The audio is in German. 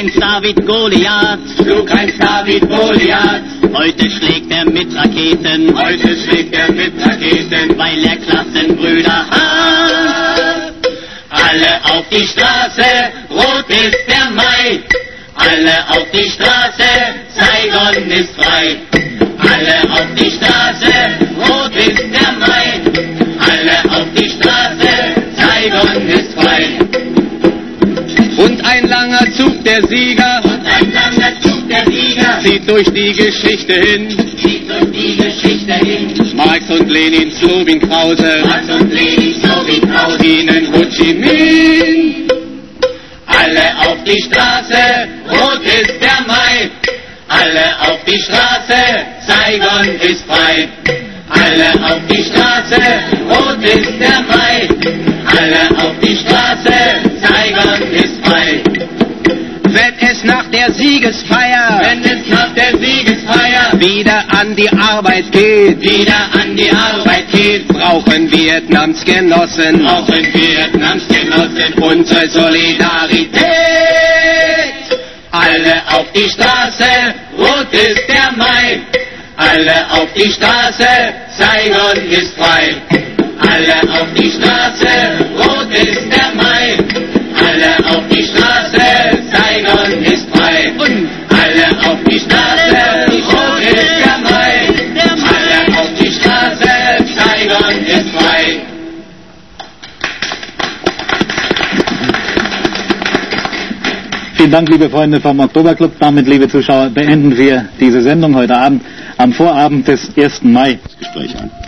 einst David Goliath, heute schlägt er mit Raketen, weil er Klassenbrüder hat. Alle auf die Straße, rot ist der Mai. Alle auf die Straße, Saigon ist frei. Alle auf die Straße, rot ist der Mai. Alle auf die Straße, Saigon ist frei. Und ein langer Zug der Sieger, zieht durch die Geschichte hin. Marx und Lenin, Slowin Krause, ihnen Ho Chi Minh. Alle auf die Straße, rot ist der Mai. Alle auf die Straße, Saigon ist frei. Alle auf die Straße, rot ist der Mai. Alle auf die Straße, Saigon ist frei. Wenn es nach der Siegesfeier wieder an die Arbeit geht, brauchen Vietnams Genossen unsere Solidarität. Alle auf die Straße, rot ist der Mai. Alle auf die Straße, Saigon ist frei. Alle auf die Straße, rot ist der Mai. Alle auf die Straße, Saigon ist frei. Und alle auf die Straße, rot ist der Mai. Alle auf die Straße, Saigon ist frei. Vielen Dank, liebe Freunde vom Oktoberclub. Damit, liebe Zuschauer, beenden wir diese Sendung heute Abend am Vorabend des 1. Mai. Gespräch an.